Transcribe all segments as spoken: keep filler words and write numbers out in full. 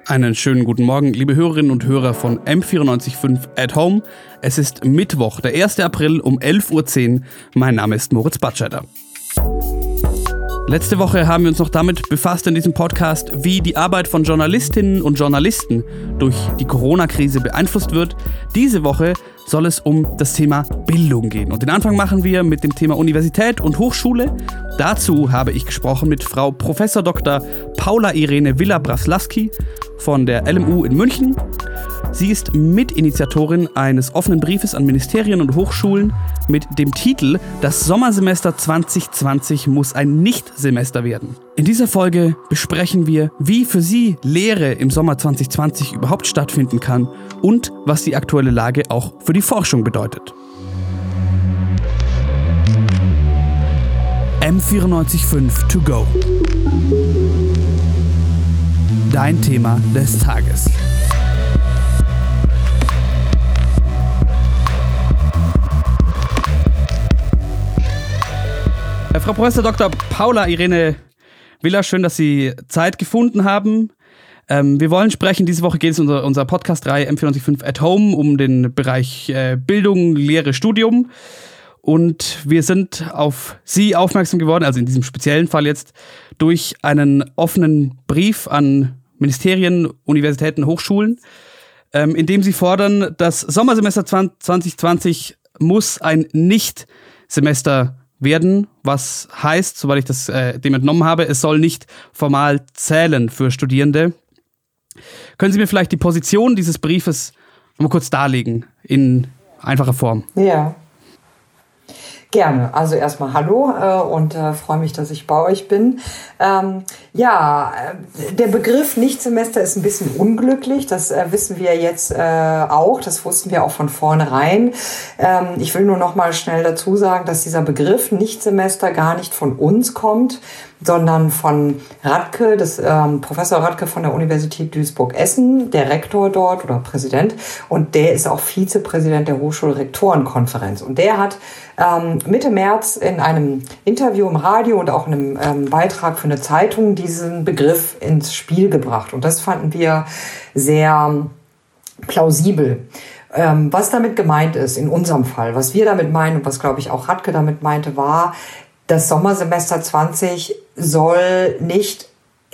Einen schönen guten Morgen, liebe Hörerinnen und Hörer von M vierundneunzig Komma fünf at Home. Es ist Mittwoch, der erster April um elf Uhr zehn. Mein Name ist Moritz Batscheider. Letzte Woche haben wir uns noch damit befasst in diesem Podcast, wie die Arbeit von Journalistinnen und Journalisten durch die Corona-Krise beeinflusst wird. Diese Woche soll es um das Thema Bildung gehen. Und den Anfang machen wir mit dem Thema Universität und Hochschule. Dazu habe ich gesprochen mit Frau Professor Doktor Paula Irene Villa-Braslavsky von der L M U in München. Sie ist Mitinitiatorin eines offenen Briefes an Ministerien und Hochschulen mit dem Titel „Das Sommersemester zwanzig zwanzig muss ein Nicht-Semester werden". In dieser Folge besprechen wir, wie für sie Lehre im Sommer zwanzig zwanzig überhaupt stattfinden kann und was die aktuelle Lage auch für die Forschung bedeutet. M vierundneunzig Komma fünf to go. Dein Thema des Tages. Frau Professor Doktor Paula Irene Villa, schön, dass Sie Zeit gefunden haben. Ähm, wir wollen sprechen, diese Woche geht es in unserer, unserer Podcast-Reihe M vierundneunzig Komma fünf at Home um den Bereich äh, Bildung, Lehre, Studium. Und wir sind auf Sie aufmerksam geworden, also in diesem speziellen Fall jetzt, durch einen offenen Brief an Ministerien, Universitäten, Hochschulen, ähm, in dem Sie fordern, das Sommersemester zwanzig zwanzig muss ein Nicht-Semester werden, was heißt, soweit ich das äh, dem entnommen habe, es soll nicht formal zählen für Studierende. Können Sie mir vielleicht die Position dieses Briefes mal kurz darlegen, in einfacher Form? Ja, gerne. Also erstmal hallo äh, und äh, freue mich, dass ich bei euch bin. Ähm, ja, der Begriff Nichtsemester ist ein bisschen unglücklich. Das äh, wissen wir jetzt äh, auch. Das wussten wir auch von vornherein. Ähm, ich will nur noch mal schnell dazu sagen, dass dieser Begriff Nichtsemester gar nicht von uns kommt, sondern von Radke, das ähm, Professor Radke von der Universität Duisburg-Essen, der Rektor dort oder Präsident, und der ist auch Vizepräsident der Hochschulrektorenkonferenz. Und der hat ähm, Mitte März in einem Interview im Radio und auch in einem ähm, Beitrag für eine Zeitung diesen Begriff ins Spiel gebracht. Und das fanden wir sehr plausibel. Ähm, was damit gemeint ist, in unserem Fall, was wir damit meinen und was, glaube ich, auch Radke damit meinte, war, das Sommersemester zwanzig soll nicht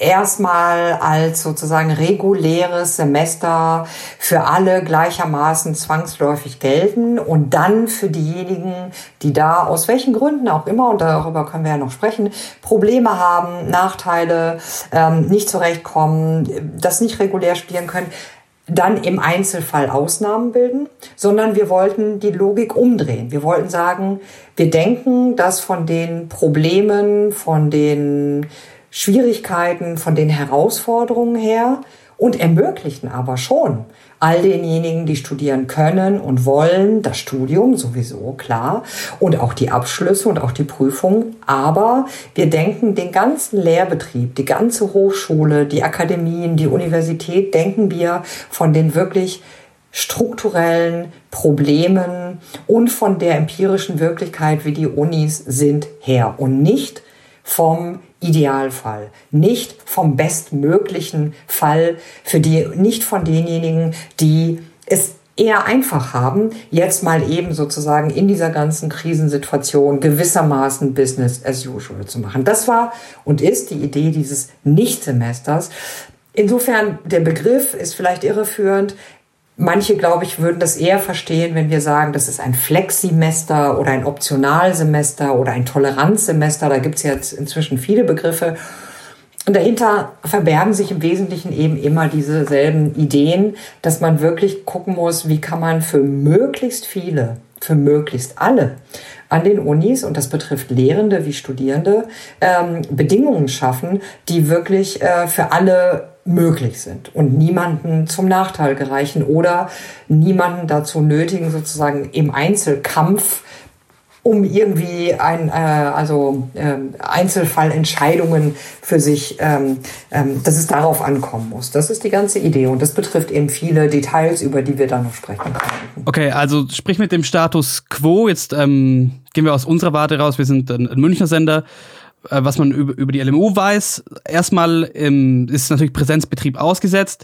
erstmal als sozusagen reguläres Semester für alle gleichermaßen zwangsläufig gelten und dann für diejenigen, die da aus welchen Gründen auch immer, und darüber können wir ja noch sprechen, Probleme haben, Nachteile, ähm, nicht zurechtkommen, das nicht regulär studieren können, dann im Einzelfall Ausnahmen bilden, sondern wir wollten die Logik umdrehen. Wir wollten sagen, wir denken, dass von den Problemen, von den Schwierigkeiten, von den Herausforderungen her und ermöglichen aber schon all denjenigen, die studieren können und wollen, das Studium sowieso, klar, und auch die Abschlüsse und auch die Prüfungen. Aber wir denken, den ganzen Lehrbetrieb, die ganze Hochschule, die Akademien, die Universität, denken wir von den wirklich strukturellen Problemen und von der empirischen Wirklichkeit, wie die Unis sind, her und nicht vom Idealfall, nicht vom bestmöglichen Fall, für die, nicht von denjenigen, die es eher einfach haben, jetzt mal eben sozusagen in dieser ganzen Krisensituation gewissermaßen Business as usual zu machen. Das war und ist die Idee dieses Nichtsemesters. Insofern, der Begriff ist vielleicht irreführend. Manche, glaube ich, würden das eher verstehen, wenn wir sagen, das ist ein Flexsemester oder ein Optionalsemester oder ein Toleranzsemester. Da gibt es jetzt inzwischen viele Begriffe. Und dahinter verbergen sich im Wesentlichen eben immer dieselben Ideen, dass man wirklich gucken muss, wie kann man für möglichst viele, für möglichst alle an den Unis, und das betrifft Lehrende wie Studierende, ähm, Bedingungen schaffen, die wirklich äh, für alle möglich sind und niemanden zum Nachteil gereichen oder niemanden dazu nötigen, sozusagen im Einzelkampf, um irgendwie ein, äh, also äh, Einzelfallentscheidungen für sich, ähm, ähm, dass es darauf ankommen muss. Das ist die ganze Idee und das betrifft eben viele Details, über die wir dann noch sprechen können. Okay, also sprich mit dem Status Quo, jetzt ähm, gehen wir aus unserer Warte raus, wir sind ein, ein Münchner Sender. äh, was man über, über die L M U weiß. Erstmal ähm, ist natürlich Präsenzbetrieb ausgesetzt.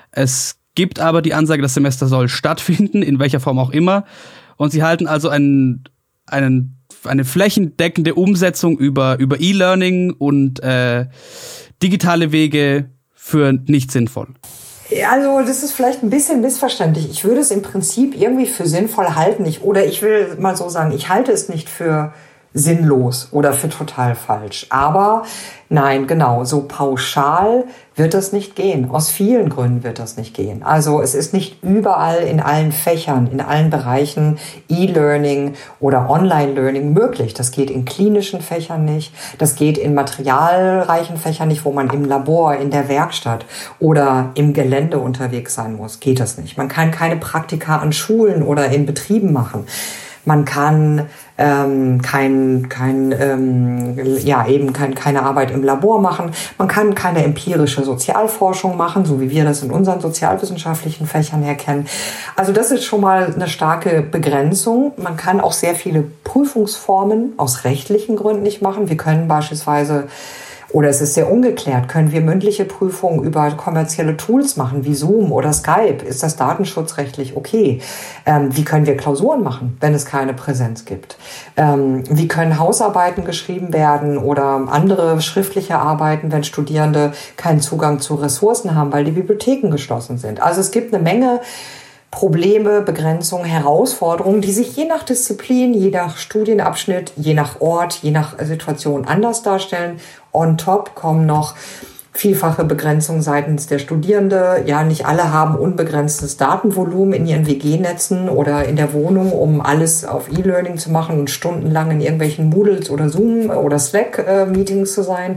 Es gibt aber die Ansage, das Semester soll stattfinden, in welcher Form auch immer. Und sie halten also einen, einen, eine flächendeckende Umsetzung über, über E-Learning und äh, digitale Wege für nicht sinnvoll. Also das ist vielleicht ein bisschen missverständlich. Ich würde es im Prinzip irgendwie für sinnvoll halten. Ich, oder ich will mal so sagen, ich halte es nicht für sinnlos oder für total falsch. Aber nein, genau, so pauschal wird das nicht gehen. Aus vielen Gründen wird das nicht gehen. Also es ist nicht überall in allen Fächern, in allen Bereichen E-Learning oder Online-Learning möglich. Das geht in klinischen Fächern nicht. Das geht in materialreichen Fächern nicht, wo man im Labor, in der Werkstatt oder im Gelände unterwegs sein muss. Geht das nicht. Man kann keine Praktika an Schulen oder in Betrieben machen. Man kann ähm, kein, kein, ähm, ja, eben kein, keine Arbeit im Labor machen. Man kann keine empirische Sozialforschung machen, so wie wir das in unseren sozialwissenschaftlichen Fächern herkennen. Also das ist schon mal eine starke Begrenzung. Man kann auch sehr viele Prüfungsformen aus rechtlichen Gründen nicht machen. Wir können beispielsweise, oder es ist sehr ungeklärt, können wir mündliche Prüfungen über kommerzielle Tools machen, wie Zoom oder Skype? Ist das datenschutzrechtlich okay? Ähm, wie können wir Klausuren machen, wenn es keine Präsenz gibt? Ähm, wie können Hausarbeiten geschrieben werden oder andere schriftliche Arbeiten, wenn Studierende keinen Zugang zu Ressourcen haben, weil die Bibliotheken geschlossen sind? Also es gibt eine Menge Probleme, Begrenzungen, Herausforderungen, die sich je nach Disziplin, je nach Studienabschnitt, je nach Ort, je nach Situation anders darstellen. On top kommen noch vielfache Begrenzungen seitens der Studierende. Ja, nicht alle haben unbegrenztes Datenvolumen in ihren W G-Netzen oder in der Wohnung, um alles auf E-Learning zu machen und stundenlang in irgendwelchen Moodles oder Zoom oder Slack-Meetings zu sein.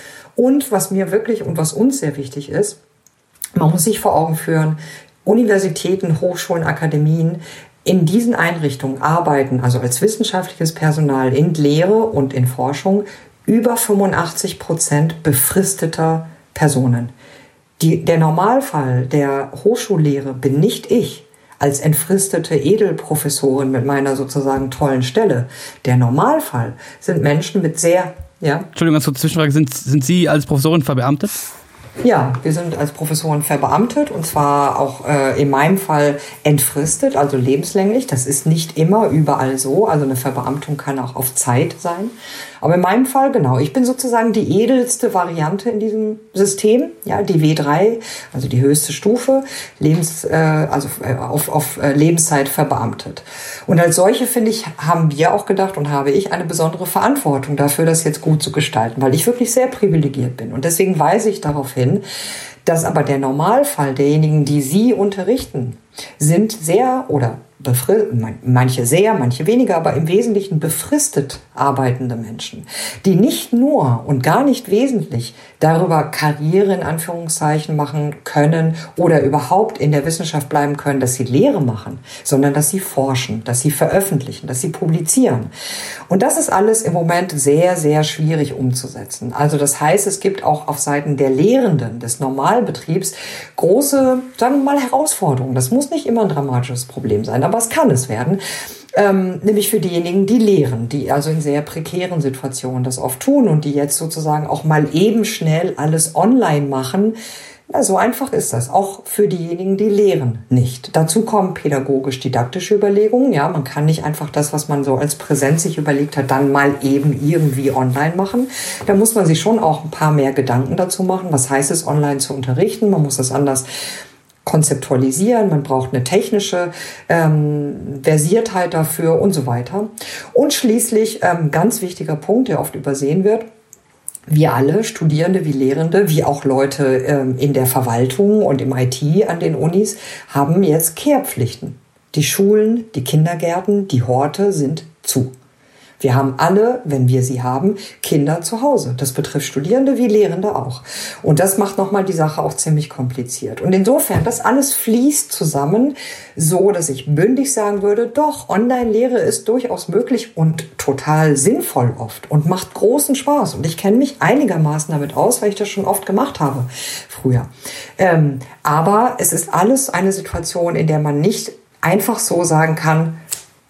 Und was mir wirklich und was uns sehr wichtig ist, man muss sich vor Augen führen, Universitäten, Hochschulen, Akademien in diesen Einrichtungen arbeiten, also als wissenschaftliches Personal in Lehre und in Forschung, über fünfundachtzig Prozent befristeter Personen. Die, der Normalfall der Hochschullehre bin nicht ich als entfristete Edelprofessorin mit meiner sozusagen tollen Stelle. Der Normalfall sind Menschen mit sehr... Ja? Entschuldigung, als Zwischenfrage, sind, sind Sie als Professorin verbeamtet? Ja, wir sind als Professoren verbeamtet und zwar auch äh, in meinem Fall entfristet, also lebenslänglich. Das ist nicht immer überall so, also eine Verbeamtung kann auch auf Zeit sein. Aber in meinem Fall, genau, ich bin sozusagen die edelste Variante in diesem System, ja, die W drei, also die höchste Stufe, Lebens, äh, also äh, auf, auf äh, Lebenszeit verbeamtet. Und als solche, finde ich, haben wir auch gedacht und habe ich eine besondere Verantwortung dafür, das jetzt gut zu gestalten, weil ich wirklich sehr privilegiert bin. Und deswegen weise ich darauf hin, dass aber der Normalfall derjenigen, die Sie unterrichten, sind sehr oder manche sehr, manche weniger, aber im Wesentlichen befristet arbeitende Menschen, die nicht nur und gar nicht wesentlich darüber Karriere in Anführungszeichen machen können oder überhaupt in der Wissenschaft bleiben können, dass sie Lehre machen, sondern dass sie forschen, dass sie veröffentlichen, dass sie publizieren. Und das ist alles im Moment sehr, sehr schwierig umzusetzen. Also das heißt, es gibt auch auf Seiten der Lehrenden des Normalbetriebs große, sagen wir mal, Herausforderungen. Das muss nicht immer ein dramatisches Problem sein, aber es kann es werden. Ähm, nämlich für diejenigen, die lehren, die also in sehr prekären Situationen das oft tun und die jetzt sozusagen auch mal eben schnell alles online machen. Na, so einfach ist das. Auch für diejenigen, die lehren, nicht. Dazu kommen pädagogisch-didaktische Überlegungen. Ja, man kann nicht einfach das, was man so als Präsenz sich überlegt hat, dann mal eben irgendwie online machen. Da muss man sich schon auch ein paar mehr Gedanken dazu machen. Was heißt es, online zu unterrichten? Man muss das anders konzeptualisieren, man braucht eine technische ähm, Versiertheit dafür und so weiter. Und schließlich, ähm, ganz wichtiger Punkt, der oft übersehen wird, wir alle, Studierende wie Lehrende, wie auch Leute ähm, in der Verwaltung und im I T an den Unis, haben jetzt Kehrpflichten. Die Schulen, die Kindergärten, die Horte sind zu. Wir haben alle, wenn wir sie haben, Kinder zu Hause. Das betrifft Studierende wie Lehrende auch. Und das macht nochmal die Sache auch ziemlich kompliziert. Und insofern, das alles fließt zusammen, so dass ich bündig sagen würde, doch, Online-Lehre ist durchaus möglich und total sinnvoll oft und macht großen Spaß. Und ich kenne mich einigermaßen damit aus, weil ich das schon oft gemacht habe früher. Ähm, aber es ist alles eine Situation, in der man nicht einfach so sagen kann,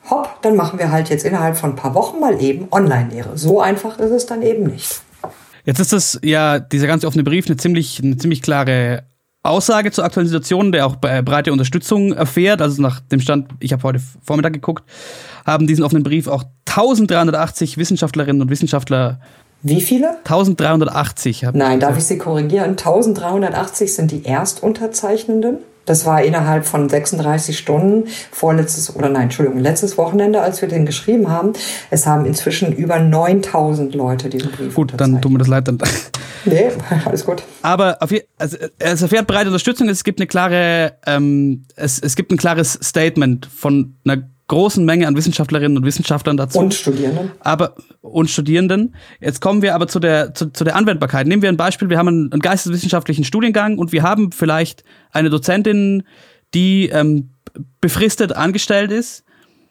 hopp, dann machen wir halt jetzt innerhalb von ein paar Wochen mal eben Online-Lehre. So einfach ist es dann eben nicht. Jetzt ist das ja, dieser ganze offene Brief, eine ziemlich, eine ziemlich klare Aussage zur aktuellen Situation, der auch breite Unterstützung erfährt. Also nach dem Stand, ich habe heute Vormittag geguckt, haben diesen offenen Brief auch eintausenddreihundertachtzig Wissenschaftlerinnen und Wissenschaftler. Wie viele? eintausenddreihundertachtzig. Nein, darf ich Sie korrigieren? eintausenddreihundertachtzig sind die Erstunterzeichnenden. Das war innerhalb von sechsunddreißig Stunden vorletztes, oder nein, Entschuldigung, letztes Wochenende, als wir den geschrieben haben. Es haben inzwischen über neuntausend Leute diesen Brief Gut, dann tut mir das leid. Dann. Nee, alles gut. Aber auf je, also, es erfährt breite Unterstützung. Es gibt eine klare, ähm, es, es gibt ein klares Statement von einer großen Menge an Wissenschaftlerinnen und Wissenschaftlern dazu. Und Studierenden. Aber, und Studierenden. Jetzt kommen wir aber zu der, zu, zu der Anwendbarkeit. Nehmen wir ein Beispiel. Wir haben einen, einen geisteswissenschaftlichen Studiengang und wir haben vielleicht eine Dozentin, die ähm, befristet angestellt ist.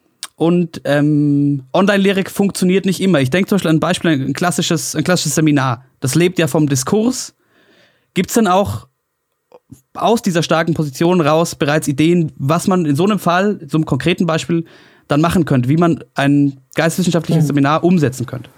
Und ähm, Online-Lehre funktioniert nicht immer. Ich denke zum Beispiel an ein Beispiel, ein klassisches, ein klassisches Seminar. Das lebt ja vom Diskurs. Gibt es denn auch aus dieser starken Position raus bereits Ideen, was man in so einem Fall, in so einem konkreten Beispiel, dann machen könnte, wie man ein geisteswissenschaftliches hm. Seminar umsetzen könnte?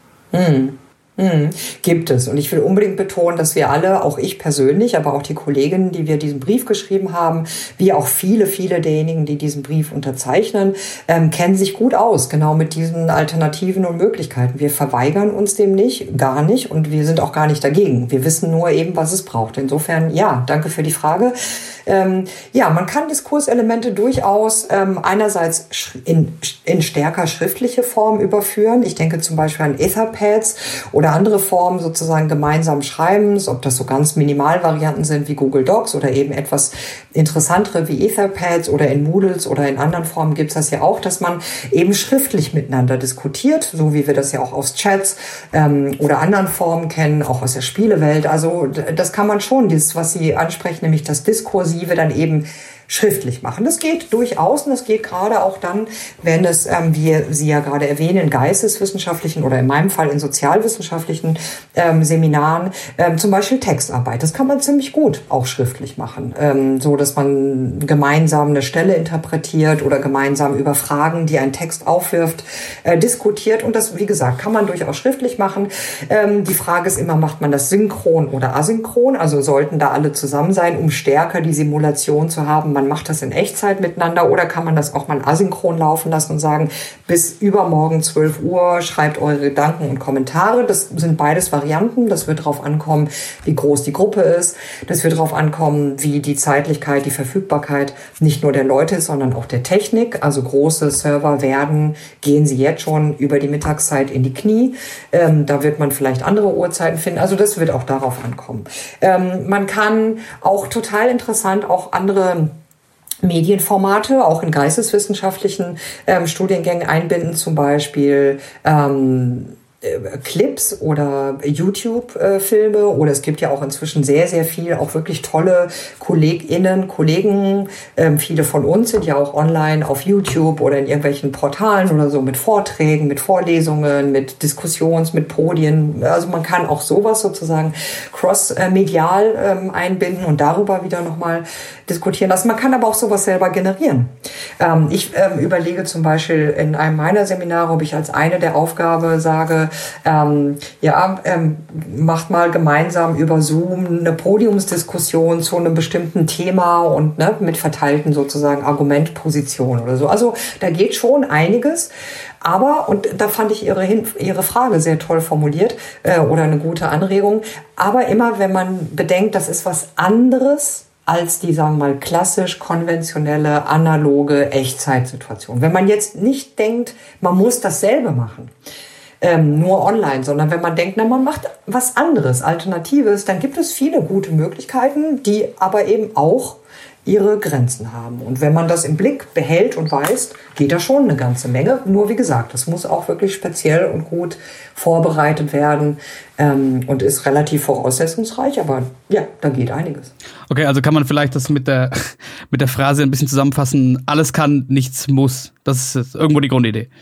Hm. Mhm, gibt es. Und ich will unbedingt betonen, dass wir alle, auch ich persönlich, aber auch die Kolleginnen, die wir diesen Brief geschrieben haben, wie auch viele, viele derjenigen, die diesen Brief unterzeichnen, ähm, kennen sich gut aus, genau mit diesen Alternativen und Möglichkeiten. Wir verweigern uns dem nicht, gar nicht, und wir sind auch gar nicht dagegen. Wir wissen nur eben, was es braucht. Insofern, ja, danke für die Frage. Ähm, ja, man kann Diskurselemente durchaus ähm, einerseits in, in stärker schriftliche Form überführen. Ich denke zum Beispiel an Etherpads oder andere Formen sozusagen gemeinsam Schreibens, ob das so ganz Minimalvarianten sind wie Google Docs oder eben etwas interessantere wie Etherpads oder in Moodles oder in anderen Formen gibt es das ja auch, dass man eben schriftlich miteinander diskutiert, so wie wir das ja auch aus Chats ähm, oder anderen Formen kennen, auch aus der Spielewelt. Also das kann man schon, dieses, was Sie ansprechen, nämlich das Diskursive, dann eben schriftlich machen. Das geht durchaus und das geht gerade auch dann, wenn es, ähm, wie Sie ja gerade erwähnen, in geisteswissenschaftlichen oder in meinem Fall in sozialwissenschaftlichen ähm, Seminaren, ähm, zum Beispiel Textarbeit. Das kann man ziemlich gut auch schriftlich machen, ähm, so dass man gemeinsam eine Stelle interpretiert oder gemeinsam über Fragen, die ein Text aufwirft, äh, diskutiert. Und das, wie gesagt, kann man durchaus schriftlich machen. Ähm, die Frage ist immer, macht man das synchron oder asynchron? Also sollten da alle zusammen sein, um stärker die Simulation zu haben. Man macht das in Echtzeit miteinander oder kann man das auch mal asynchron laufen lassen und sagen, bis übermorgen zwölf Uhr schreibt eure Gedanken und Kommentare. Das sind beides Varianten. Das wird darauf ankommen, wie groß die Gruppe ist. Das wird darauf ankommen, wie die Zeitlichkeit, die Verfügbarkeit nicht nur der Leute ist, sondern auch der Technik. Also große Server werden, gehen sie jetzt schon über die Mittagszeit in die Knie. Ähm, da wird man vielleicht andere Uhrzeiten finden. Also das wird auch darauf ankommen. Ähm, man kann auch total interessant auch andere Medienformate auch in geisteswissenschaftlichen ähm, Studiengängen einbinden, zum Beispiel ähm, äh, Clips oder YouTube-Filme äh, oder es gibt ja auch inzwischen sehr, sehr viel, auch wirklich tolle KollegInnen, Kollegen, ähm, viele von uns sind ja auch online auf YouTube oder in irgendwelchen Portalen oder so mit Vorträgen, mit Vorlesungen, mit Diskussions-, mit Podien, also man kann auch sowas sozusagen cross-medial ähm, einbinden und darüber wieder nochmal diskutieren lassen. Man kann aber auch sowas selber generieren. Ähm, ich ähm, überlege zum Beispiel in einem meiner Seminare, ob ich als eine der Aufgabe sage, ähm, ja, ähm, macht mal gemeinsam über Zoom eine Podiumsdiskussion zu einem bestimmten Thema und ne, mit verteilten sozusagen Argumentpositionen oder so. Also da geht schon einiges. Aber, und da fand ich Ihre, Ihre Frage sehr toll formuliert äh, oder eine gute Anregung, aber immer wenn man bedenkt, das ist was anderes als die, sagen wir mal, klassisch konventionelle, analoge Echtzeitsituation. Wenn man jetzt nicht denkt, man muss dasselbe machen, ähm, nur online, sondern wenn man denkt, na, man macht was anderes, Alternatives, dann gibt es viele gute Möglichkeiten, die aber eben auch ihre Grenzen haben. Und wenn man das im Blick behält und weiß, geht da schon eine ganze Menge. Nur wie gesagt, das muss auch wirklich speziell und gut vorbereitet werden ähm, und ist relativ voraussetzungsreich. Aber ja, da geht einiges. Okay, also kann man vielleicht das mit der, mit der Phrase ein bisschen zusammenfassen, alles kann, nichts muss. Das ist irgendwo die Grundidee.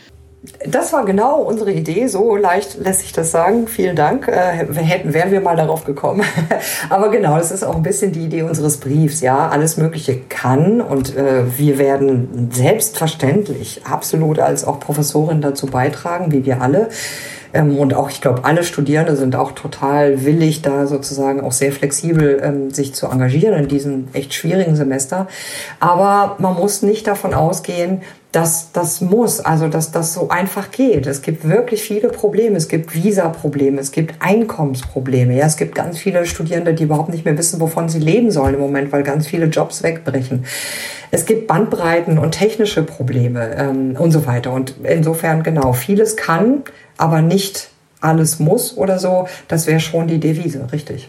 Das war genau unsere Idee, so leicht lässt sich das sagen. Vielen Dank, äh, wir hätten, wären wir mal darauf gekommen. Aber genau, das ist auch ein bisschen die Idee unseres Briefs. Ja, alles Mögliche kann und äh, wir werden selbstverständlich absolut als auch Professorin dazu beitragen, wie wir alle. Ähm, und auch, ich glaube, alle Studierende sind auch total willig, da sozusagen auch sehr flexibel ähm, sich zu engagieren in diesem echt schwierigen Semester. Aber man muss nicht davon ausgehen, dass das muss, also dass das so einfach geht. Es gibt wirklich viele Probleme. Es gibt Visa-Probleme, es gibt Einkommensprobleme. Ja, es gibt ganz viele Studierende, die überhaupt nicht mehr wissen, wovon sie leben sollen im Moment, weil ganz viele Jobs wegbrechen. Es gibt Bandbreiten und technische Probleme ähm, und so weiter. Und insofern, genau, vieles kann, aber nicht alles muss oder so. Das wäre schon die Devise, richtig.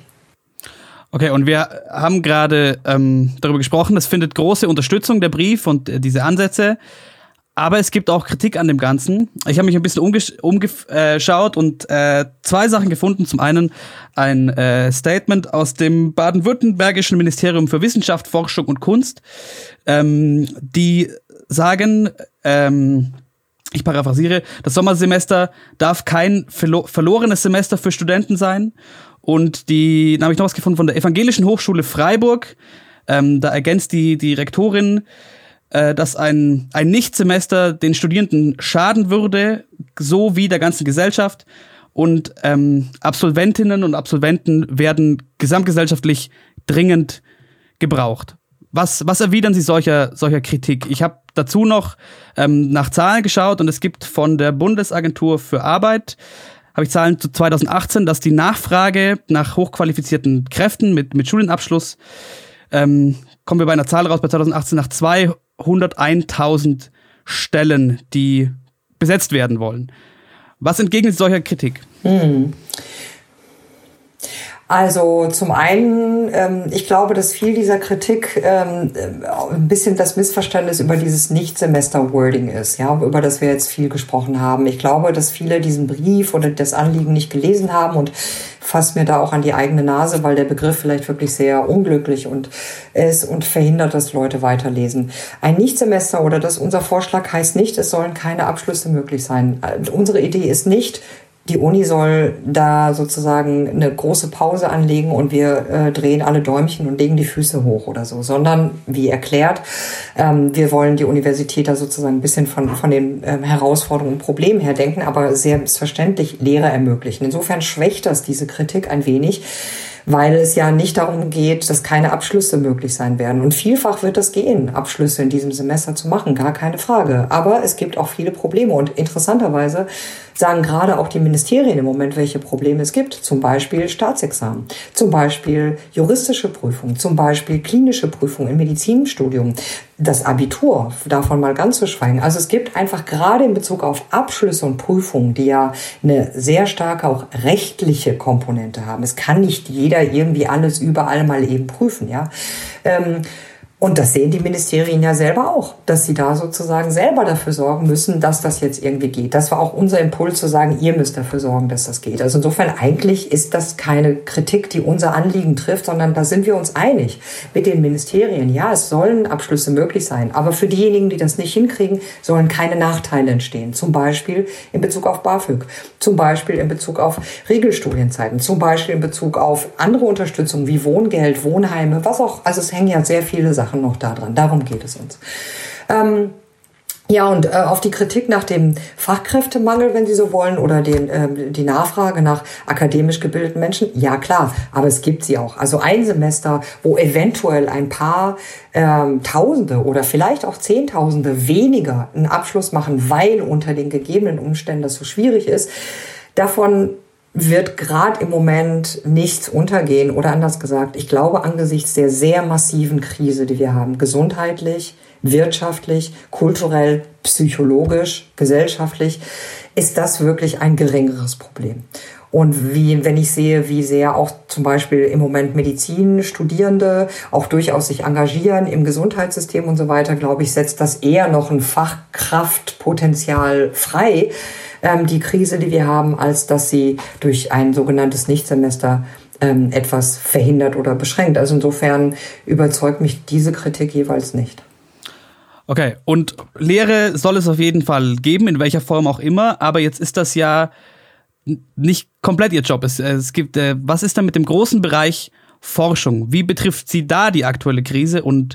Okay, und wir haben gerade ähm, darüber gesprochen, es findet große Unterstützung, der Brief und äh, diese Ansätze. Aber es gibt auch Kritik an dem Ganzen. Ich habe mich ein bisschen umgeschaut umge- äh, und äh, zwei Sachen gefunden. Zum einen ein äh, Statement aus dem baden-württembergischen Ministerium für Wissenschaft, Forschung und Kunst. Ähm, die sagen, ähm, ich paraphrasiere, das Sommersemester darf kein verlo- verlorenes Semester für Studenten sein. Und die, da habe ich noch was gefunden von der Evangelischen Hochschule Freiburg. Ähm, da ergänzt die, die Rektorin, dass ein, ein Nichtsemester den Studierenden schaden würde, so wie der ganzen Gesellschaft. Und ähm, Absolventinnen und Absolventen werden gesamtgesellschaftlich dringend gebraucht. Was, was erwidern Sie solcher, solcher Kritik? Ich habe dazu noch ähm, nach Zahlen geschaut und es gibt von der Bundesagentur für Arbeit, habe ich Zahlen zu zwanzig achtzehn, dass die Nachfrage nach hochqualifizierten Kräften mit, mit Studienabschluss, ähm, kommen wir bei einer Zahl raus, bei zwanzig achtzehn nach zweihunderteintausend Stellen, die besetzt werden wollen. Was entgegnet solcher Kritik? Hm. Also zum einen, ähm, ich glaube, dass viel dieser Kritik ähm, ein bisschen das Missverständnis über dieses Nicht-Semester-Wording ist, ja, über das wir jetzt viel gesprochen haben. Ich glaube, dass viele diesen Brief oder das Anliegen nicht gelesen haben und fasst mir da auch an die eigene Nase, weil der Begriff vielleicht wirklich sehr unglücklich und ist und verhindert, dass Leute weiterlesen. Ein Nichtsemester oder das unser Vorschlag heißt nicht, es sollen keine Abschlüsse möglich sein. Unsere Idee ist nicht, die Uni soll da sozusagen eine große Pause anlegen und wir äh, drehen alle Däumchen und legen die Füße hoch oder so, sondern, wie erklärt, ähm, wir wollen die Universität da sozusagen ein bisschen von, von den ähm, Herausforderungen und Problemen her denken, aber selbstverständlich Lehre ermöglichen. Insofern schwächt das diese Kritik ein wenig, weil es ja nicht darum geht, dass keine Abschlüsse möglich sein werden. Und vielfach wird es gehen, Abschlüsse in diesem Semester zu machen, gar keine Frage. Aber es gibt auch viele Probleme und interessanterweise sagen gerade auch die Ministerien im Moment, welche Probleme es gibt. Zum Beispiel Staatsexamen, zum Beispiel juristische Prüfungen, zum Beispiel klinische Prüfungen im Medizinstudium, das Abitur, davon mal ganz zu schweigen. Also es gibt einfach gerade in Bezug auf Abschlüsse und Prüfungen, die ja eine sehr starke auch rechtliche Komponente haben. Es kann nicht jeder irgendwie alles überall mal eben prüfen, ja. Ähm, Und das sehen die Ministerien ja selber auch, dass sie da sozusagen selber dafür sorgen müssen, dass das jetzt irgendwie geht. Das war auch unser Impuls zu sagen, ihr müsst dafür sorgen, dass das geht. Also insofern eigentlich ist das keine Kritik, die unser Anliegen trifft, sondern da sind wir uns einig mit den Ministerien. Ja, es sollen Abschlüsse möglich sein, aber für diejenigen, die das nicht hinkriegen, sollen keine Nachteile entstehen. Zum Beispiel in Bezug auf BAföG, zum Beispiel in Bezug auf Regelstudienzeiten, zum Beispiel in Bezug auf andere Unterstützung wie Wohngeld, Wohnheime, was auch. Also es hängen ja sehr viele Sachen noch da dran. Darum geht es uns. Ähm, ja, und äh, auf die Kritik nach dem Fachkräftemangel, wenn Sie so wollen, oder den, äh, die Nachfrage nach akademisch gebildeten Menschen, ja klar, aber es gibt sie auch. Also ein Semester, wo eventuell ein paar ähm, Tausende oder vielleicht auch Zehntausende weniger einen Abschluss machen, weil unter den gegebenen Umständen das so schwierig ist, davon wird gerade im Moment nichts untergehen. Oder anders gesagt, ich glaube, angesichts der sehr massiven Krise, die wir haben, gesundheitlich, wirtschaftlich, kulturell, psychologisch, gesellschaftlich, ist das wirklich ein geringeres Problem. Und wie, wenn ich sehe, wie sehr auch zum Beispiel im Moment Medizinstudierende auch durchaus sich engagieren im Gesundheitssystem und so weiter, glaube ich, setzt das eher noch ein Fachkraftpotenzial frei, ähm, die Krise, die wir haben, als dass sie durch ein sogenanntes Nichtsemester ähm, etwas verhindert oder beschränkt. Also insofern überzeugt mich diese Kritik jeweils nicht. Okay, und Lehre soll es auf jeden Fall geben, in welcher Form auch immer, aber jetzt ist das ja nicht komplett Ihr Job. Es, es gibt, äh, was ist da mit dem großen Bereich Forschung? Wie betrifft Sie da die aktuelle Krise? Und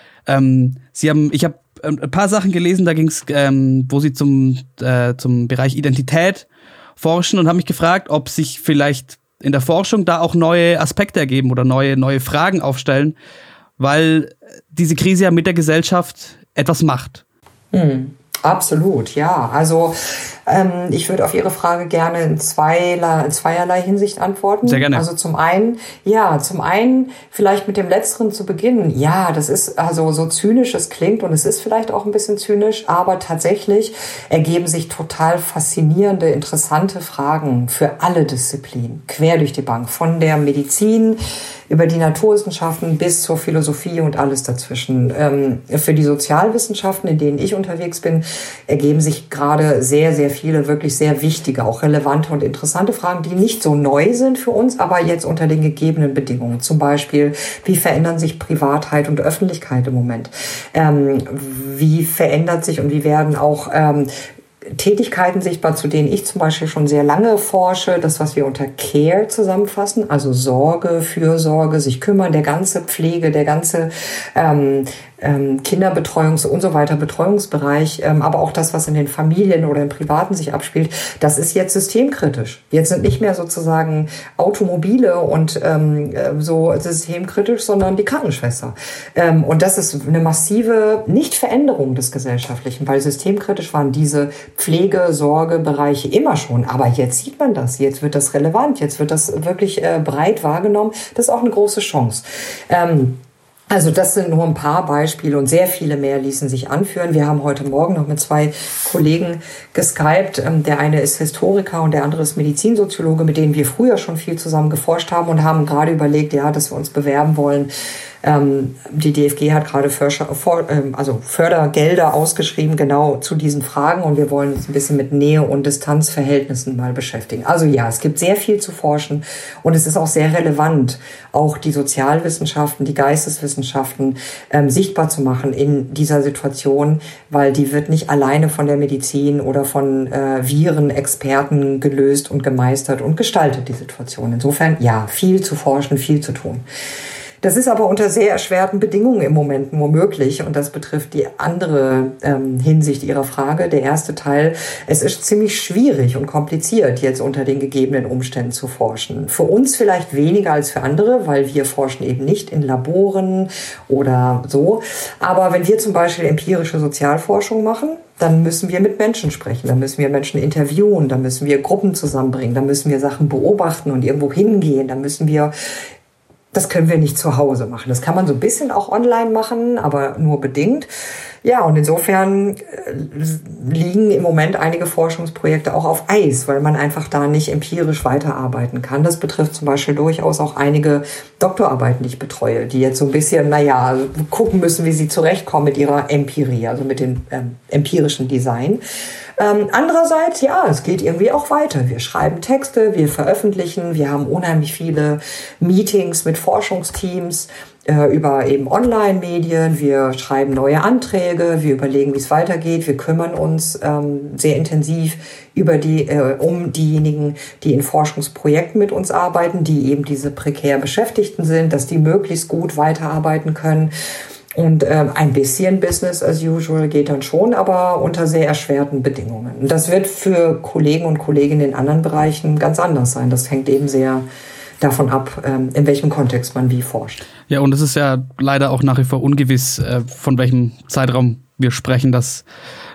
ähm, Sie haben, ich habe ein paar Sachen gelesen, da ging es, ähm, wo Sie zum, äh, zum Bereich Identität forschen und haben mich gefragt, ob sich vielleicht in der Forschung da auch neue Aspekte ergeben oder neue, neue Fragen aufstellen, weil diese Krise ja mit der Gesellschaft etwas macht. Hm, absolut, ja. Also ähm, ich würde auf Ihre Frage gerne in, zweierlei, in zweierlei Hinsicht antworten. Sehr gerne. Also zum einen, ja, zum einen vielleicht mit dem Letzteren zu beginnen. Ja, das ist also so zynisch es klingt und es ist vielleicht auch ein bisschen zynisch, aber tatsächlich ergeben sich total faszinierende, interessante Fragen für alle Disziplinen, quer durch die Bank, von der Medizin über die Naturwissenschaften bis zur Philosophie und alles dazwischen. Ähm, für die Sozialwissenschaften, in denen ich unterwegs bin, ergeben sich gerade sehr, sehr viele wirklich sehr wichtige, auch relevante und interessante Fragen, die nicht so neu sind für uns, aber jetzt unter den gegebenen Bedingungen. Zum Beispiel, wie verändern sich Privatheit und Öffentlichkeit im Moment? Ähm, wie verändert sich und wie werden auch ähm, Tätigkeiten sichtbar, zu denen ich zum Beispiel schon sehr lange forsche, das, was wir unter Care zusammenfassen, also Sorge, Fürsorge, sich kümmern, der ganze Pflege, der ganze ähm, ähm, Kinderbetreuungs- und so weiter Betreuungsbereich, ähm, aber auch das, was in den Familien oder im Privaten sich abspielt, das ist jetzt systemkritisch. Jetzt sind nicht mehr sozusagen Automobile und ähm, so systemkritisch, sondern die Krankenschwester. Ähm, und das ist eine massive Nicht-Veränderung des Gesellschaftlichen, weil systemkritisch waren diese Pflege-, Sorgebereiche immer schon. Aber jetzt sieht man das, jetzt wird das relevant, jetzt wird das wirklich äh, breit wahrgenommen. Das ist auch eine große Chance. Ähm, Also das sind nur ein paar Beispiele und sehr viele mehr ließen sich anführen. Wir haben heute Morgen noch mit zwei Kollegen geskypt. Der eine ist Historiker und der andere ist Medizinsoziologe, mit denen wir früher schon viel zusammen geforscht haben und haben gerade überlegt, ja, dass wir uns bewerben wollen. Die D F G hat gerade Fördergelder ausgeschrieben, genau zu diesen Fragen, und wir wollen uns ein bisschen mit Nähe- und Distanzverhältnissen mal beschäftigen. Also ja, es gibt sehr viel zu forschen und es ist auch sehr relevant, auch die Sozialwissenschaften, die Geisteswissenschaften ähm, sichtbar zu machen in dieser Situation, weil die wird nicht alleine von der Medizin oder von äh, Virenexperten gelöst und gemeistert und gestaltet, die Situation. Insofern, ja, viel zu forschen, viel zu tun. Das ist aber unter sehr erschwerten Bedingungen im Moment nur möglich, und das betrifft die andere ähm, Hinsicht Ihrer Frage. Der erste Teil: Es ist ziemlich schwierig und kompliziert, jetzt unter den gegebenen Umständen zu forschen. Für uns vielleicht weniger als für andere, weil wir forschen eben nicht in Laboren oder so. Aber wenn wir zum Beispiel empirische Sozialforschung machen, dann müssen wir mit Menschen sprechen, dann müssen wir Menschen interviewen, dann müssen wir Gruppen zusammenbringen, dann müssen wir Sachen beobachten und irgendwo hingehen, dann müssen wir Das können wir nicht zu Hause machen. Das kann man so ein bisschen auch online machen, aber nur bedingt. Ja, und insofern liegen im Moment einige Forschungsprojekte auch auf Eis, weil man einfach da nicht empirisch weiterarbeiten kann. Das betrifft zum Beispiel durchaus auch einige Doktorarbeiten, die ich betreue, die jetzt so ein bisschen, naja, gucken müssen, wie sie zurechtkommen mit ihrer Empirie, also mit dem ähm, empirischen Design. Ähm, andererseits, ja, es geht irgendwie auch weiter. Wir schreiben Texte, wir veröffentlichen, wir haben unheimlich viele Meetings mit Forschungsteams äh, über eben Online-Medien, wir schreiben neue Anträge, wir überlegen, wie es weitergeht, wir kümmern uns ähm, sehr intensiv über die, äh, um diejenigen, die in Forschungsprojekten mit uns arbeiten, die eben diese prekär Beschäftigten sind, dass die möglichst gut weiterarbeiten können. Und äh, ein bisschen Business as usual geht dann schon, aber unter sehr erschwerten Bedingungen. Und das wird für Kollegen und Kolleginnen in anderen Bereichen ganz anders sein. Das hängt eben sehr davon ab, ähm, in welchem Kontext man wie forscht. Ja, und es ist ja leider auch nach wie vor ungewiss, äh, von welchem Zeitraum wir sprechen, dass,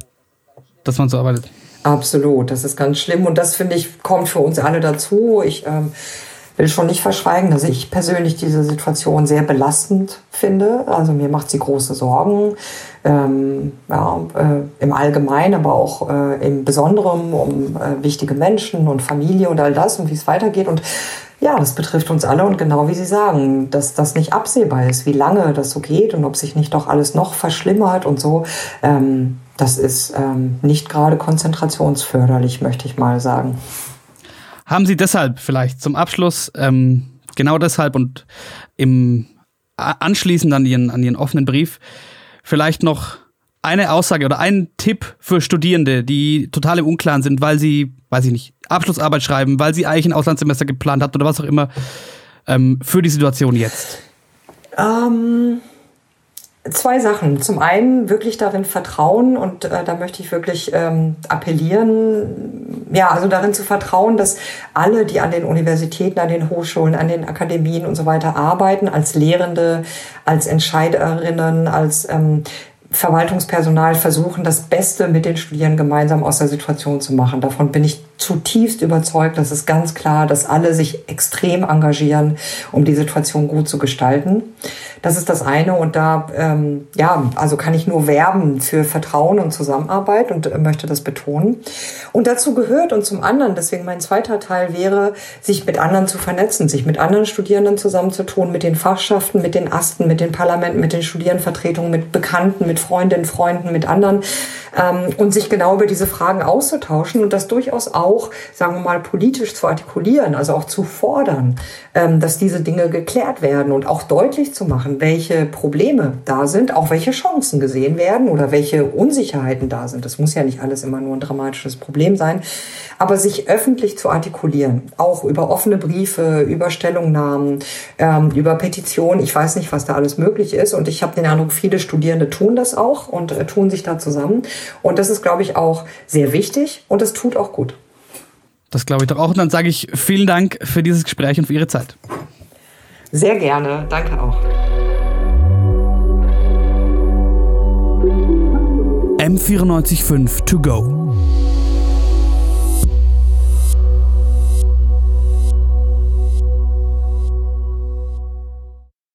dass man so arbeitet. Absolut, das ist ganz schlimm. Und das, finde ich, kommt für uns alle dazu. Ich ähm, will schon nicht verschweigen, dass ich persönlich diese Situation sehr belastend finde. Also mir macht sie große Sorgen, ähm, ja, äh, im Allgemeinen, aber auch äh, im Besonderen um äh, wichtige Menschen und Familie und all das und wie es weitergeht. Und ja, das betrifft uns alle, und genau wie Sie sagen, dass das nicht absehbar ist, wie lange das so geht und ob sich nicht doch alles noch verschlimmert und so. Ähm, das ist ähm, nicht gerade konzentrationsförderlich, möchte ich mal sagen. Haben Sie deshalb vielleicht zum Abschluss, ähm, genau deshalb und im anschließend an Ihren, an Ihren offenen Brief, vielleicht noch eine Aussage oder einen Tipp für Studierende, die total im Unklaren sind, weil sie, weiß ich nicht, Abschlussarbeit schreiben, weil sie eigentlich ein Auslandssemester geplant habt oder was auch immer, ähm, für die Situation jetzt? Ähm, zwei Sachen. Zum einen wirklich darin vertrauen und äh, da möchte ich wirklich ähm, appellieren, ja, also darin zu vertrauen, dass alle, die an den Universitäten, an den Hochschulen, an den Akademien und so weiter arbeiten, als Lehrende, als Entscheiderinnen, als ähm, Verwaltungspersonal versuchen, das Beste mit den Studierenden gemeinsam aus der Situation zu machen. Davon bin ich zutiefst überzeugt. Das ist ganz klar, dass alle sich extrem engagieren, um die Situation gut zu gestalten. Das ist das eine und da, ähm, ja, also kann ich nur werben für Vertrauen und Zusammenarbeit und äh, möchte das betonen. Und dazu gehört und zum anderen, deswegen mein zweiter Teil wäre, sich mit anderen zu vernetzen, sich mit anderen Studierenden zusammenzutun, mit den Fachschaften, mit den Asten, mit den Parlamenten, mit den Studierendenvertretungen, mit Bekannten, mit Freundinnen, Freunden, mit anderen ähm, und sich genau über diese Fragen auszutauschen und das durchaus auch, sagen wir mal, politisch zu artikulieren, also auch zu fordern, ähm, dass diese Dinge geklärt werden und auch deutlich zu machen, welche Probleme da sind, auch welche Chancen gesehen werden oder welche Unsicherheiten da sind. Das muss ja nicht alles immer nur ein dramatisches Problem sein, aber sich öffentlich zu artikulieren, auch über offene Briefe, über Stellungnahmen, ähm, über Petitionen. Ich weiß nicht, was da alles möglich ist und ich habe den Eindruck, viele Studierende tun das auch und äh, tun sich da zusammen und das ist, glaube ich, auch sehr wichtig und es tut auch gut. Das glaube ich doch auch und dann sage ich vielen Dank für dieses Gespräch und für Ihre Zeit. Sehr gerne, danke auch. M vierundneunzig Komma fünf to go.